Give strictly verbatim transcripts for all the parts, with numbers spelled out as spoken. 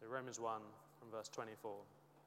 So Romans one from verse twenty-four.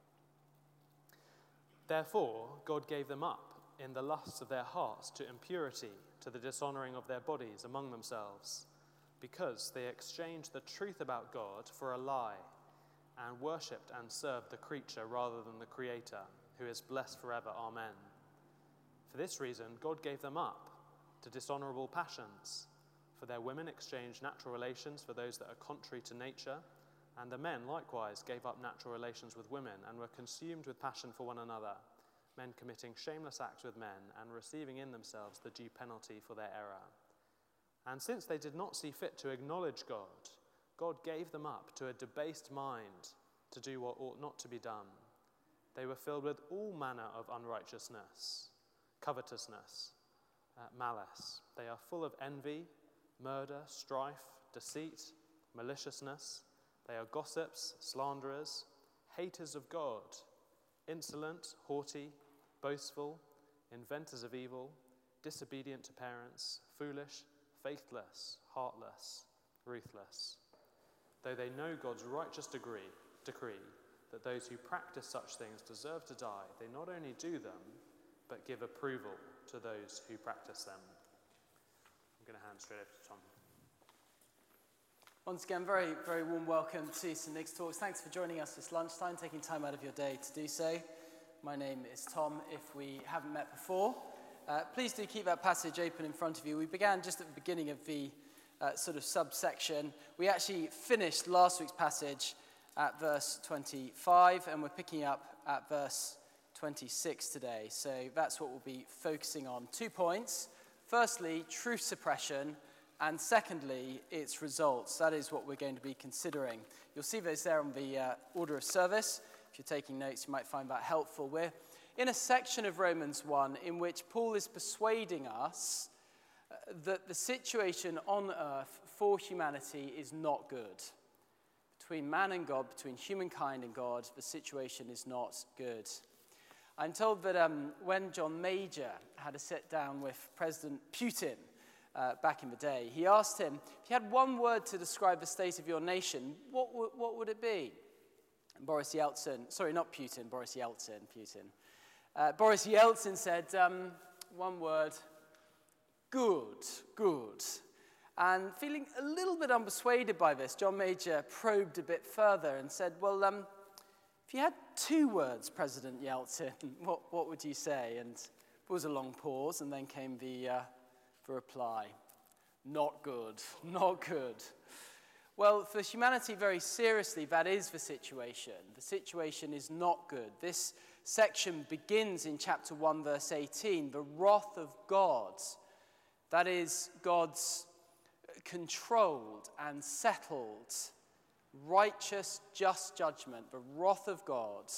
Therefore, God gave them up in the lusts of their hearts to impurity, to the dishonoring of their bodies among themselves, because they exchanged the truth about God for a lie, and worshipped and served the creature rather than the Creator, who is blessed forever. Amen. For this reason, God gave them up to dishonorable passions. For their women exchanged natural relations for those that are contrary to nature, and the men likewise gave up natural relations with women and were consumed with passion for one another, men committing shameless acts with men and receiving in themselves the due penalty for their error. And since they did not see fit to acknowledge God, God gave them up to a debased mind to do what ought not to be done. They were filled with all manner of unrighteousness, covetousness, uh, malice. They are full of envy, murder, strife, deceit, maliciousness. They are gossips, slanderers, haters of God, insolent, haughty, boastful, inventors of evil, disobedient to parents, foolish, faithless, heartless, ruthless. Though they know God's righteous degree, decree that those who practice such things deserve to die, they not only do them, but give approval to those who practice them. I'm going to hand straight over to Tom. Once again, very, very warm welcome to Saint Nick's Talks. Thanks for joining us this lunchtime, taking time out of your day to do so. My name is Tom, if we haven't met before. Uh, please do keep that passage open in front of you. We began just at the beginning of the uh, sort of subsection. We actually finished last week's passage at verse twenty-five, and we're picking up at verse twenty-six today. So that's what we'll be focusing on. Two points. Firstly, truth suppression, and secondly, its results. That is what we're going to be considering. You'll see those there on the uh, order of service. If you're taking notes, you might find that helpful. We're in a section of Romans one in which Paul is persuading us uh, that the situation on earth for humanity is not good. Between man and God, between humankind and God, the situation is not good. I'm told that um, when John Major had a sit down with President Putin uh, back in the day, he asked him, if you had one word to describe the state of your nation, what, w- what would it be? And Boris Yeltsin, sorry, not Putin, Boris Yeltsin, Putin. Uh, Boris Yeltsin said, um, one word, good, good. And feeling a little bit unpersuaded by this, John Major probed a bit further and said, well, um, if you had two words, President Yeltsin, what, what would you say? And there was a long pause, and then came the, uh, the reply, not good, not good. Well, for humanity, very seriously, that is the situation. The situation is not good. This section begins in chapter one, verse eighteen, the wrath of God. That is God's controlled and settled, righteous, just judgment. The wrath of God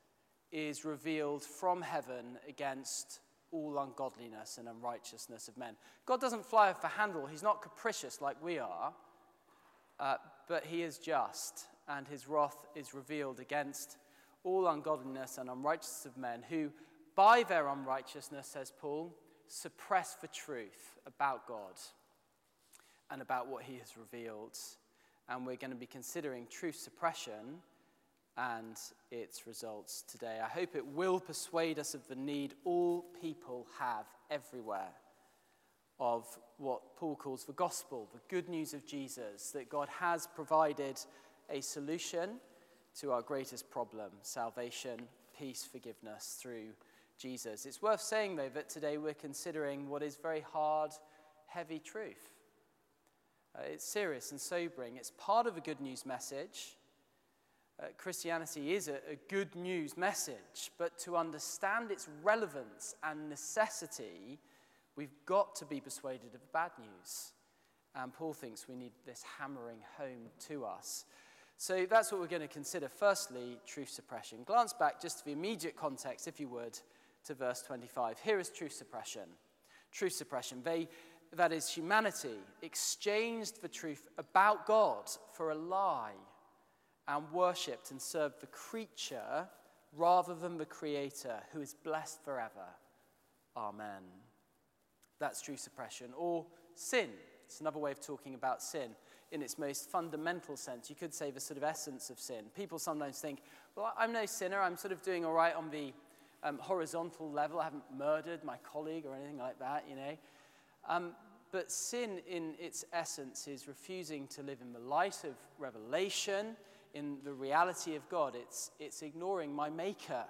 is revealed from heaven against all ungodliness and unrighteousness of men. God doesn't fly off the handle. He's not capricious like we are. Uh, but he is just, and his wrath is revealed against all ungodliness and unrighteousness of men who, by their unrighteousness, says Paul, suppress the truth about God and about what he has revealed. And we're going to be considering truth suppression and its results today. I hope it will persuade us of the need all people have everywhere of what Paul calls the gospel, the good news of Jesus, that God has provided a solution to our greatest problem, salvation, peace, forgiveness through Jesus. It's worth saying, though, that today we're considering what is very hard, heavy truth. Uh, it's serious and sobering. It's part of a good news message. Uh, Christianity is a, a good news message, but to understand its relevance and necessity, we've got to be persuaded of the bad news. And Paul thinks we need this hammering home to us. So that's what we're going to consider. Firstly, truth suppression. Glance back just to the immediate context, if you would, to verse twenty-five. Here is truth suppression. Truth suppression. They, that is, humanity, exchanged the truth about God for a lie and worshipped and served the creature rather than the Creator, who is blessed forever. Amen. That's truth suppression, or sin. It's another way of talking about sin. in its most fundamental sense. You could say the sort of essence of sin. People sometimes think, well, I'm no sinner. I'm sort of doing all right on the um, horizontal level. I haven't murdered my colleague or anything like that, you know. Um, but sin in its essence is refusing to live in the light of revelation, in the reality of God. It's, it's ignoring my maker.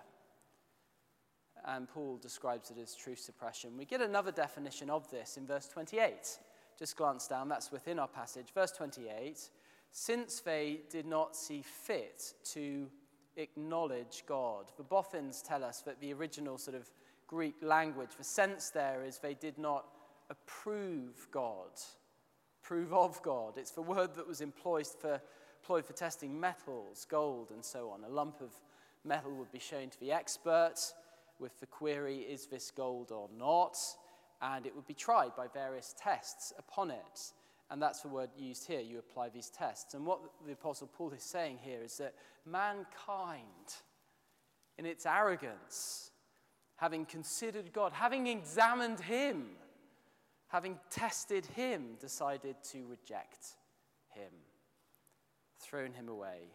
And Paul describes it as truth suppression. We get another definition of this in verse twenty-eight. Just glance down, that's within our passage. Verse twenty-eight, since they did not see fit to acknowledge God. The Boffins tell us that the original sort of Greek language, the sense there is they did not approve God, approve of God. It's the word that was employed for, employed for testing metals, gold, and so on. A lump of metal would be shown to the expert with the query, is this gold or not? And it would be tried by various tests upon it. And that's the word used here. You apply these tests. And what the Apostle Paul is saying here is that mankind, in its arrogance, having considered God, having examined him, having tested him, decided to reject him, thrown him away.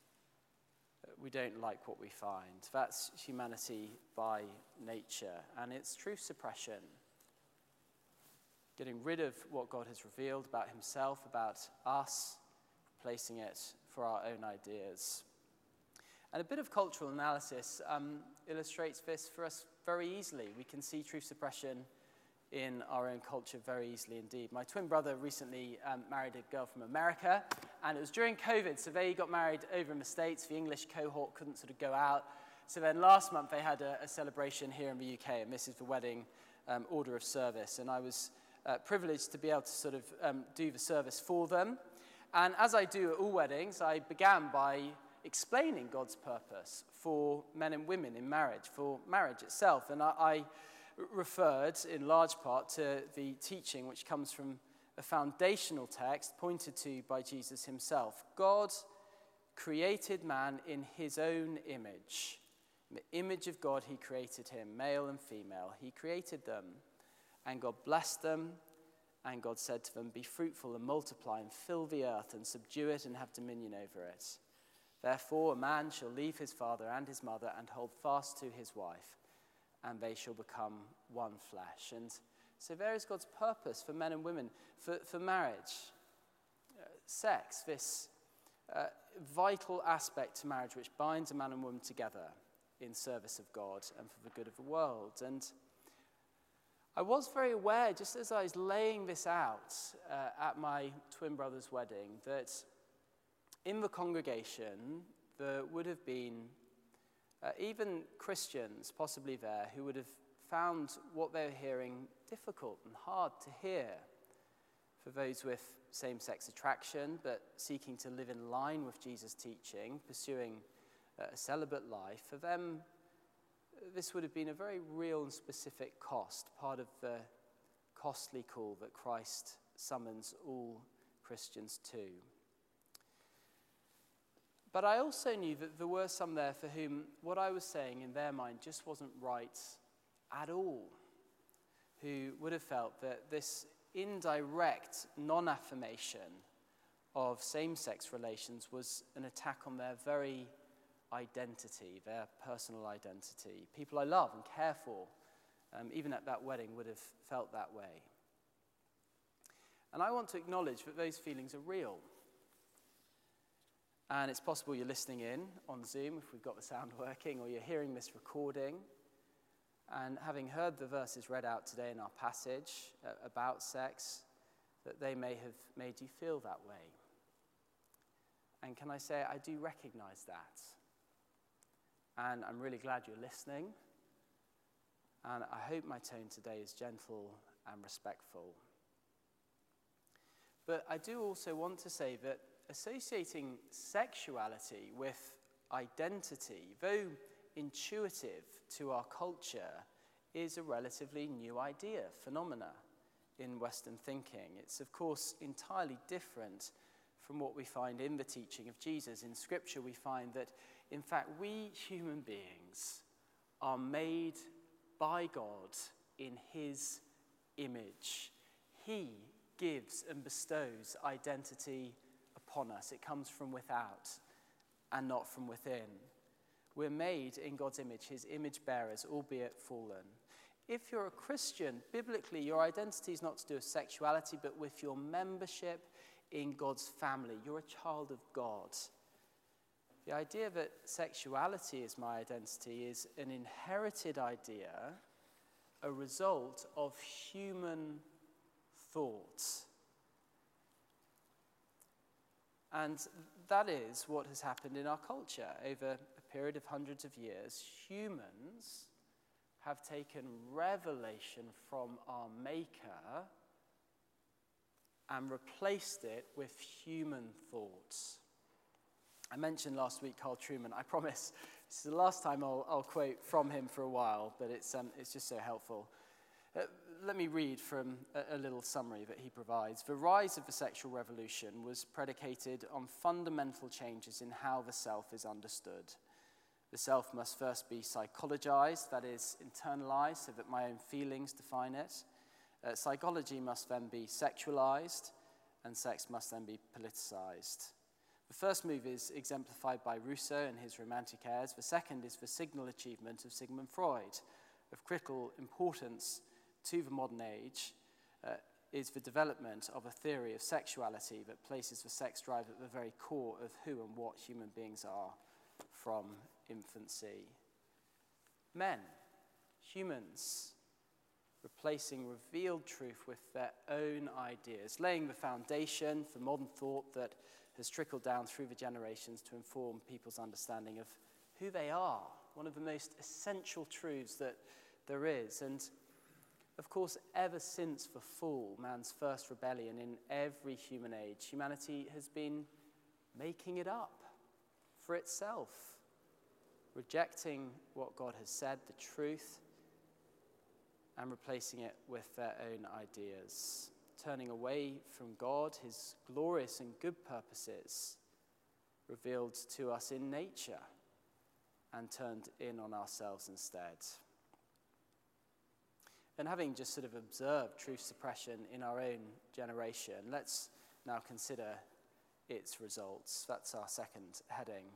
We don't like what we find. That's humanity by nature, and it's truth suppression. Getting rid of what God has revealed about himself, about us, replacing it for our own ideas. And a bit of cultural analysis um, illustrates this for us very easily. We can see truth suppression in our own culture very easily indeed. My twin brother recently um, married a girl from America, and it was during COVID, so they got married over in the States. The English cohort couldn't sort of go out. So then last month they had a, a celebration here in the U K, and this is the wedding um, order of service. And I was uh, privileged to be able to sort of um, do the service for them. And as I do at all weddings, I began by explaining God's purpose for men and women in marriage, for marriage itself. And I, I referred in large part to the teaching which comes from a foundational text pointed to by Jesus himself. God created man in his own image. In the image of God he created him, male and female. He created them, and God blessed them, and God said to them, be fruitful and multiply and fill the earth and subdue it and have dominion over it. Therefore a man shall leave his father and his mother and hold fast to his wife, and they shall become one flesh. And so there is God's purpose for men and women, for, for marriage, uh, sex, this uh, vital aspect to marriage which binds a man and woman together in service of God and for the good of the world. And I was very aware, just as I was laying this out uh, at my twin brother's wedding, that in the congregation there would have been Uh, even Christians, possibly there, who would have found what they were hearing difficult and hard to hear. For those with same-sex attraction, but seeking to live in line with Jesus' teaching, pursuing uh, a celibate life, for them, this would have been a very real and specific cost, part of the costly call that Christ summons all Christians to. But I also knew that there were some there for whom what I was saying in their mind just wasn't right at all, who would have felt that this indirect non-affirmation of same-sex relations was an attack on their very identity, their personal identity. People I love and care for, um, even at that wedding, would have felt that way. And I want to acknowledge that those feelings are real. And it's possible you're listening in on Zoom, if we've got the sound working, or you're hearing this recording. And having heard the verses read out today in our passage uh, about sex, that they may have made you feel that way. And can I say, I do recognize that. And I'm really glad you're listening. And I hope my tone today is gentle and respectful. But I do also want to say that associating sexuality with identity, though intuitive to our culture, is a relatively new idea, phenomena in Western thinking. It's, of course, entirely different from what we find in the teaching of Jesus. In Scripture, we find that, in fact, we human beings are made by God in his image. He gives and bestows identity upon us. It comes from without and not from within. We're made in God's image, his image bearers, albeit fallen. If you're a Christian, biblically, your identity is not to do with sexuality, but with your membership in God's family. You're a child of God. The idea that sexuality is my identity is an inherited idea, a result of human thought. And that is what has happened in our culture. Over a period of hundreds of years, humans have taken revelation from our Maker and replaced it with human thoughts. I mentioned last week Carl Trueman. I promise this is the last time I'll, I'll quote from him for a while, but it's, um, it's just so helpful. Uh, let me read from a, a little summary that he provides. The rise of the sexual revolution was predicated on fundamental changes in how the self is understood. The self must first be psychologized, that is, internalized, so that my own feelings define it. Uh, psychology must then be sexualized, and sex must then be politicized. The first move is exemplified by Rousseau and his Romantic Heirs. The second is the signal achievement of Sigmund Freud. Of critical importance to the modern age uh, is the development of a theory of sexuality that places the sex drive at the very core of who and what human beings are from infancy. Men, humans, replacing revealed truth with their own ideas, laying the foundation for modern thought that has trickled down through the generations to inform people's understanding of who they are, one of the most essential truths that there is. And of course, ever since the fall, man's first rebellion in every human age, humanity has been making it up for itself, rejecting what God has said, the truth, and replacing it with their own ideas, turning away from God, his glorious and good purposes revealed to us in nature, and turned in on ourselves instead. And having just sort of observed truth suppression in our own generation, let's now consider its results. That's our second heading.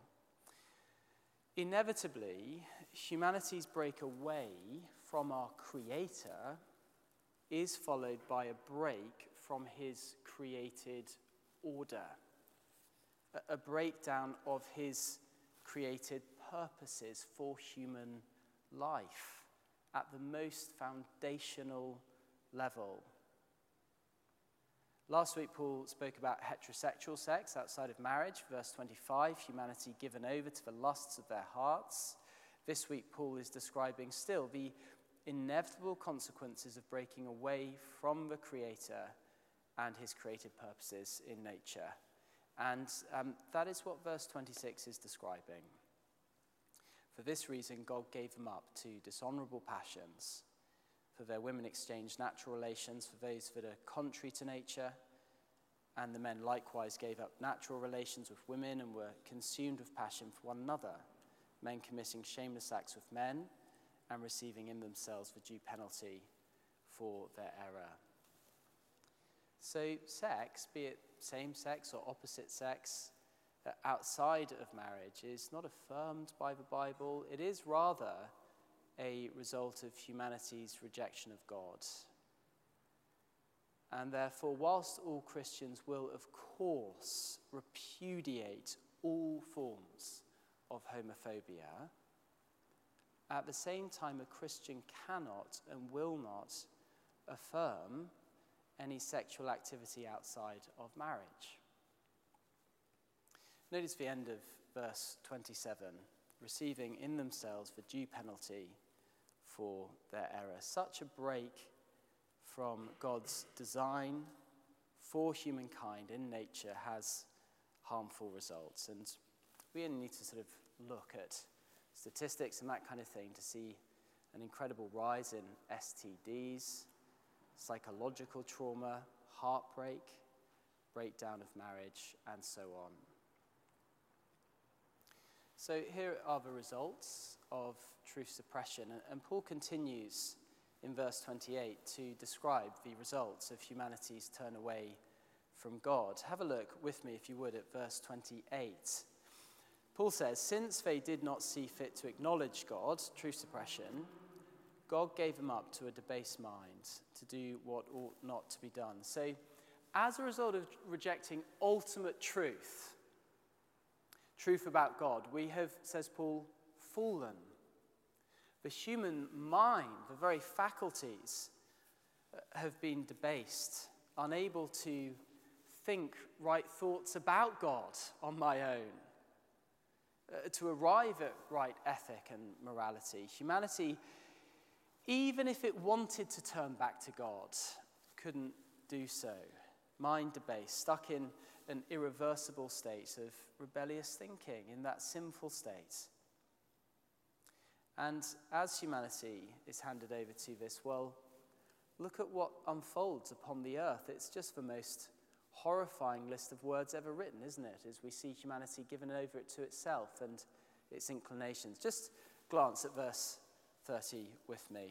Inevitably, humanity's break away from our Creator is followed by a break from his created order, a, a breakdown of his created purposes for human life at the most foundational level. Last week, Paul spoke about heterosexual sex outside of marriage, verse twenty-five, humanity given over to the lusts of their hearts. This week, Paul is describing still the inevitable consequences of breaking away from the Creator and his created purposes in nature. And um, that is what verse twenty-six is describing. For this reason, God gave them up to dishonorable passions. For their women exchanged natural relations for those that are contrary to nature, and the men likewise gave up natural relations with women and were consumed with passion for one another, men committing shameless acts with men and receiving in themselves the due penalty for their error. So sex, be it same sex or opposite sex, uh, outside of marriage is not affirmed by the Bible. It is rather a result of humanity's rejection of God. And therefore, whilst all Christians will, of course, repudiate all forms of homophobia, at the same time, a Christian cannot and will not affirm any sexual activity outside of marriage. Notice the end of verse twenty-seven, receiving in themselves the due penalty for their error. Such a break from God's design for humankind in nature has harmful results. And we only need to sort of look at statistics and that kind of thing to see an incredible rise in S T Ds, psychological trauma, heartbreak, breakdown of marriage, and so on. So here are the results of truth suppression. And Paul continues in verse twenty-eight to describe the results of humanity's turn away from God. Have a look with me, if you would, at verse twenty-eight. Paul says, since they did not see fit to acknowledge God, truth suppression, God gave them up to a debased mind to do what ought not to be done. So, as a result of rejecting ultimate truth, truth about God, we have, says Paul, fallen. The human mind, the very faculties, have been debased, unable to think right thoughts about God on my own, uh, to arrive at right ethic and morality. Humanity, even if it wanted to turn back to God, couldn't do so. Mind debased, stuck in an irreversible state of rebellious thinking, in that sinful state. And as humanity is handed over to this, well, look at what unfolds upon the earth. It's just the most horrifying list of words ever written, isn't it? As we see humanity given over to itself and its inclinations. Just glance at verse thirty with me.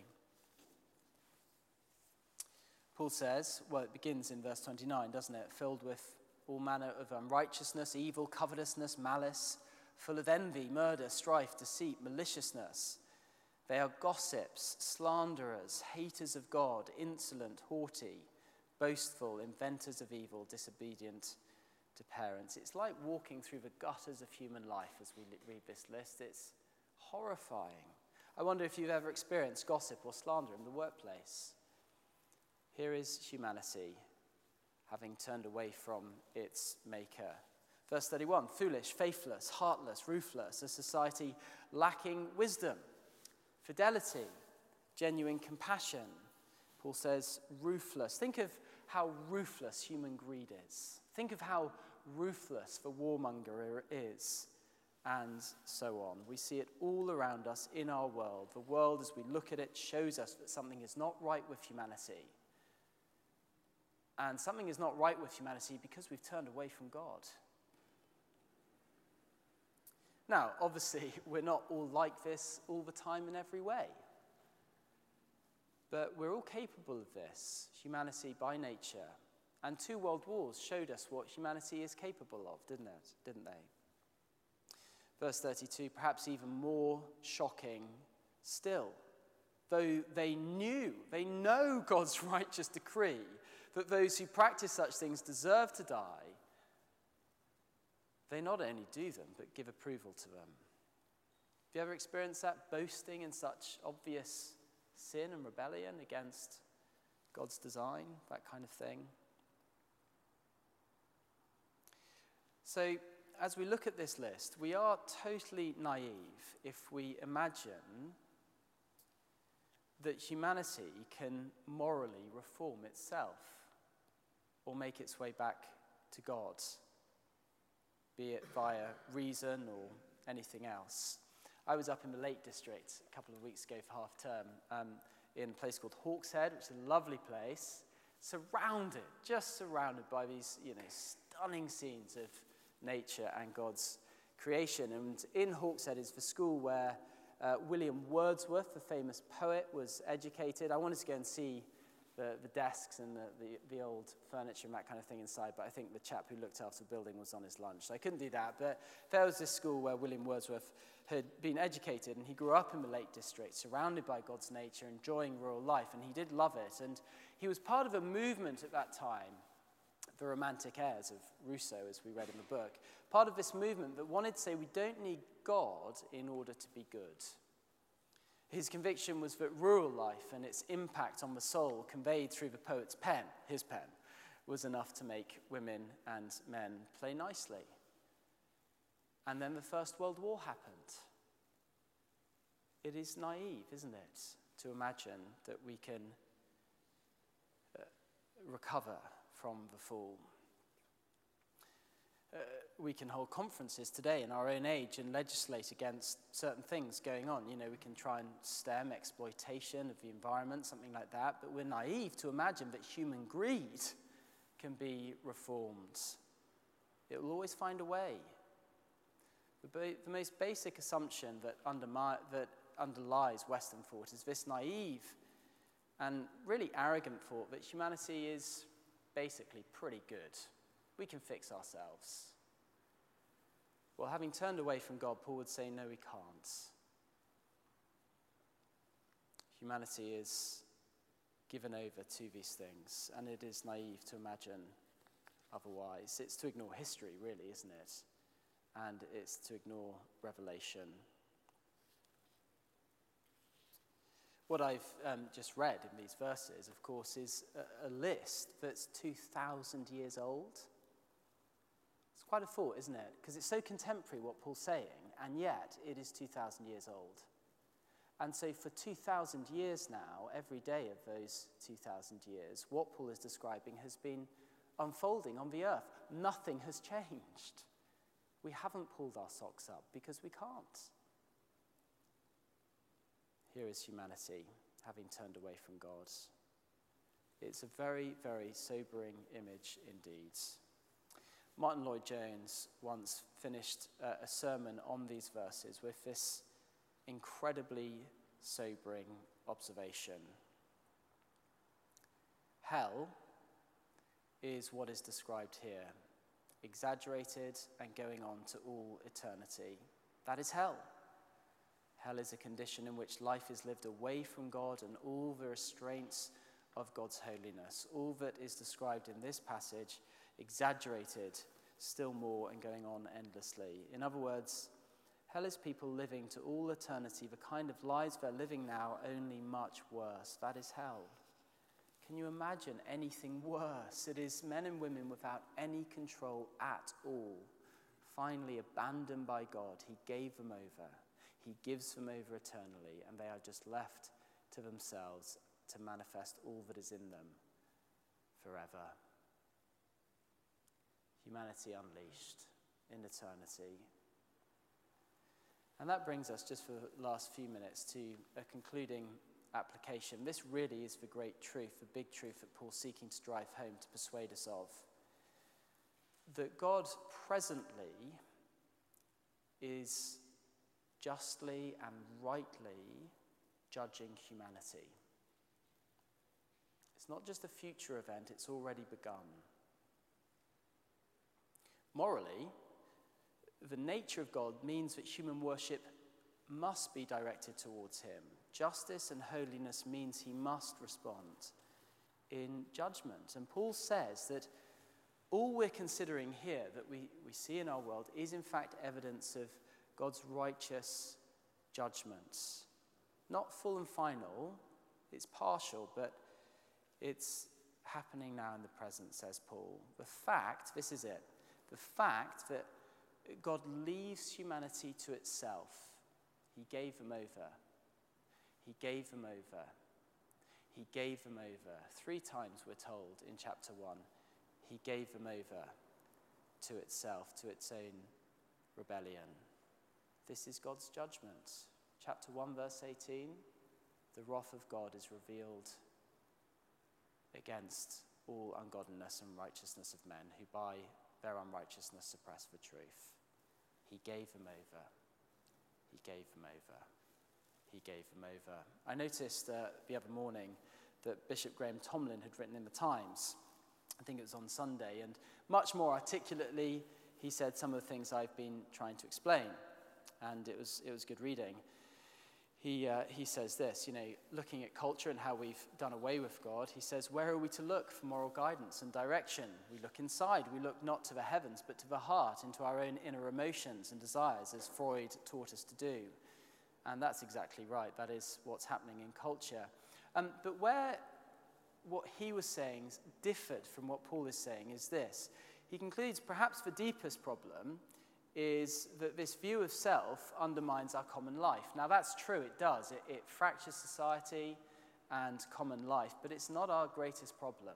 Paul says, well, it begins in verse twenty-nine, doesn't it? Filled with all manner of unrighteousness, evil, covetousness, malice, full of envy, murder, strife, deceit, maliciousness. They are gossips, slanderers, haters of God, insolent, haughty, boastful, inventors of evil, disobedient to parents. It's like walking through the gutters of human life as we read this list. It's horrifying. I wonder if you've ever experienced gossip or slander in the workplace. Here is humanity having turned away from its maker. Verse thirty-one, foolish, faithless, heartless, ruthless, a society lacking wisdom, fidelity, genuine compassion. Paul says ruthless. Think of how ruthless human greed is. Think of how ruthless the warmonger is, and so on. We see it all around us in our world. The world, as we look at it, shows us that something is not right with humanity. And something is not right with humanity because we've turned away from God. Now, obviously, we're not all like this all the time in every way. But we're all capable of this, humanity by nature. And two world wars showed us what humanity is capable of, didn't it? Didn't they? Verse thirty-two, perhaps even more shocking still. Though they knew, they know God's righteous decree that those who practice such things deserve to die, they not only do them, but give approval to them. Have you ever experienced that, boasting in such obvious sin and rebellion against God's design, that kind of thing? So, as we look at this list, we are totally naive if we imagine that humanity can morally reform itself or make its way back to God, be it via reason or anything else. I was up in the Lake District a couple of weeks ago for half term um, in a place called Hawkshead, which is a lovely place, surrounded, just surrounded by these, you know, stunning scenes of nature and God's creation. And in Hawkshead is the school where uh, William Wordsworth, the famous poet, was educated. I wanted to go and see the, the desks and the, the, the old furniture and that kind of thing inside, but I think the chap who looked after the building was on his lunch, so I couldn't do that. But there was this school where William Wordsworth had been educated, and he grew up in the Lake District, surrounded by God's nature, enjoying rural life, and he did love it. And he was part of a movement at that time, the Romantic heirs of Rousseau, as we read in the book, part of this movement that wanted to say we don't need God in order to be good. His conviction was that rural life and its impact on the soul conveyed through the poet's pen, his pen, was enough to make women and men play nicely. And then the First World War happened. It is naive, isn't it, to imagine that we can uh, recover from the fall. Uh, we can hold conferences today in our own age and legislate against certain things going on. You know, we can try and stem exploitation of the environment, something like that, but we're naive to imagine that human greed can be reformed. It will always find a way. The, ba- the most basic assumption that, undermi- that underlies Western thought is this naive and really arrogant thought that humanity is basically pretty good We can fix ourselves. Well, having turned away from God, Paul would say, no, we can't. Humanity is given over to these things, and it is naive to imagine otherwise. It's to ignore history, really, isn't it? And it's to ignore Revelation. What I've um, just read in these verses, of course, is a, a list that's two thousand years old. It's quite a thought, isn't it? Because it's so contemporary what Paul's saying, and yet it is two thousand years old. And so for two thousand years now, every day of those two thousand years, what Paul is describing has been unfolding on the earth. Nothing has changed. We haven't pulled our socks up because we can't. Here is humanity, having turned away from God. It's a very, very sobering image indeed. Martin Lloyd-Jones once finished uh, a sermon on these verses with this incredibly sobering observation. Hell is what is described here, exaggerated and going on to all eternity. That is hell. Hell is a condition in which life is lived away from God and all the restraints of God's holiness. All that is described in this passage, exaggerated still more and going on endlessly. In other words, hell is people living to all eternity the kind of lives they're living now, only much worse. That is hell. Can you imagine anything worse? It is men and women without any control at all, finally abandoned by God. He gave them over. He gives them over eternally, and they are just left to themselves to manifest all that is in them forever. Humanity unleashed in eternity. And that brings us, just for the last few minutes, to a concluding application. This really is the great truth, the big truth that Paul's seeking to drive home, to persuade us of. That God presently is justly and rightly judging humanity. It's not just a future event, it's already begun. Morally, the nature of God means that human worship must be directed towards him. Justice and holiness means he must respond in judgment. And Paul says that all we're considering here that we, we see in our world is in fact evidence of God's righteous judgments. Not full and final, it's partial, but it's happening now in the present, says Paul. The fact, this is it, the fact that God leaves humanity to itself. He gave them over. He gave them over. He gave them over. Three times we're told in chapter one, he gave them over to itself, to its own rebellion. This is God's judgment. Chapter one, verse eighteen, the wrath of God is revealed against all ungodliness and righteousness of men who by their unrighteousness suppress the truth. He gave them over. He gave them over. He gave them over. I noticed uh, the other morning that Bishop Graham Tomlin had written in the Times, I think it was on Sunday, and much more articulately he said some of the things I've been trying to explain, and it was it was good reading. He, uh, he says this, you know, looking at culture and how we've done away with God, he says, where are we to look for moral guidance and direction? We look inside. We look not to the heavens, but to the heart, into our own inner emotions and desires, as Freud taught us to do. And that's exactly right. That is what's happening in culture. Um, but where what he was saying differed from what Paul is saying is this. He concludes perhaps the deepest problem is that this view of self undermines our common life. Now that's true, it does. It, it fractures society and common life, but it's not our greatest problem.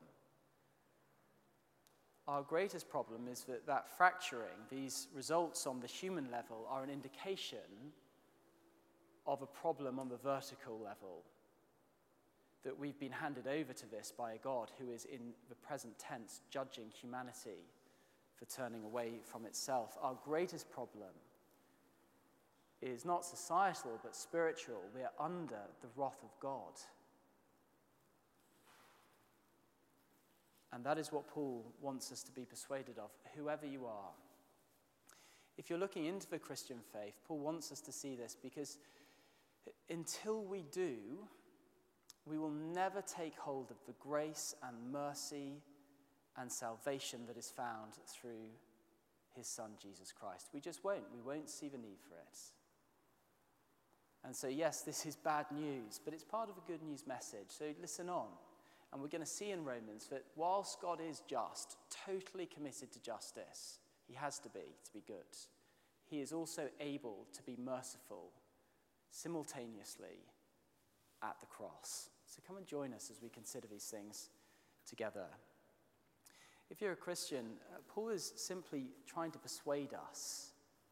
Our greatest problem is that that fracturing, these results on the human level, are an indication of a problem on the vertical level. That we've been handed over to this by a God who is in the present tense judging humanity for turning away from itself. Our greatest problem is not societal but spiritual. We are under the wrath of God. And that is what Paul wants us to be persuaded of, whoever you are. If you're looking into the Christian faith, Paul wants us to see this, because until we do, we will never take hold of the grace and mercy and salvation that is found through his Son, Jesus Christ. We just won't. We won't see the need for it. And so, yes, this is bad news, but it's part of a good news message. So listen on. And we're going to see in Romans that whilst God is just, totally committed to justice, he has to be, to be good, he is also able to be merciful simultaneously at the cross. So come and join us as we consider these things together. If you're a Christian, uh, Paul is simply trying to persuade us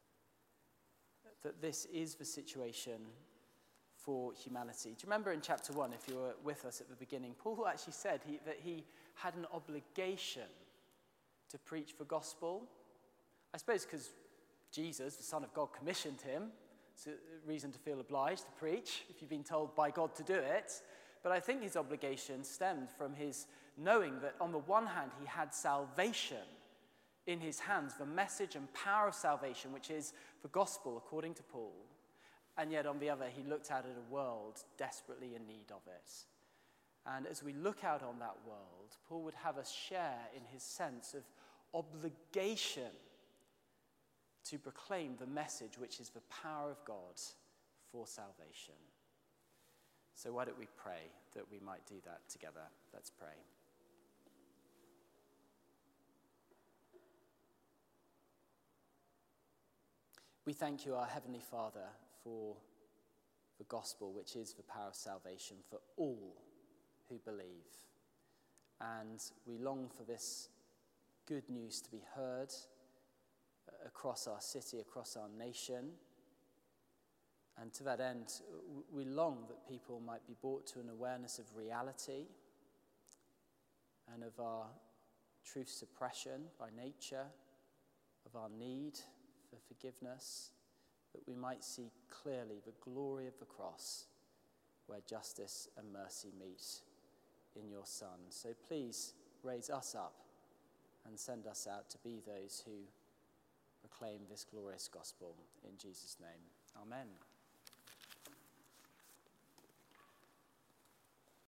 that this is the situation for humanity. Do you remember in chapter one, if you were with us at the beginning, Paul actually said he, that he had an obligation to preach the gospel? I suppose because Jesus, the Son of God, commissioned him. It's a reason to feel obliged to preach if you've been told by God to do it. But I think his obligation stemmed from his knowing that on the one hand he had salvation in his hands, the message and power of salvation, which is the gospel according to Paul. And yet on the other, he looked out at a world desperately in need of it. And as we look out on that world, Paul would have us share in his sense of obligation to proclaim the message, which is the power of God for salvation. So why don't we pray that we might do that together? Let's pray. We thank you, our Heavenly Father, for the gospel, which is the power of salvation for all who believe. And we long for this good news to be heard across our city, across our nation. And to that end, we long that people might be brought to an awareness of reality and of our truth suppression by nature, of our need for forgiveness, that we might see clearly the glory of the cross where justice and mercy meet in your Son. So please raise us up and send us out to be those who proclaim this glorious gospel. In Jesus' name, amen.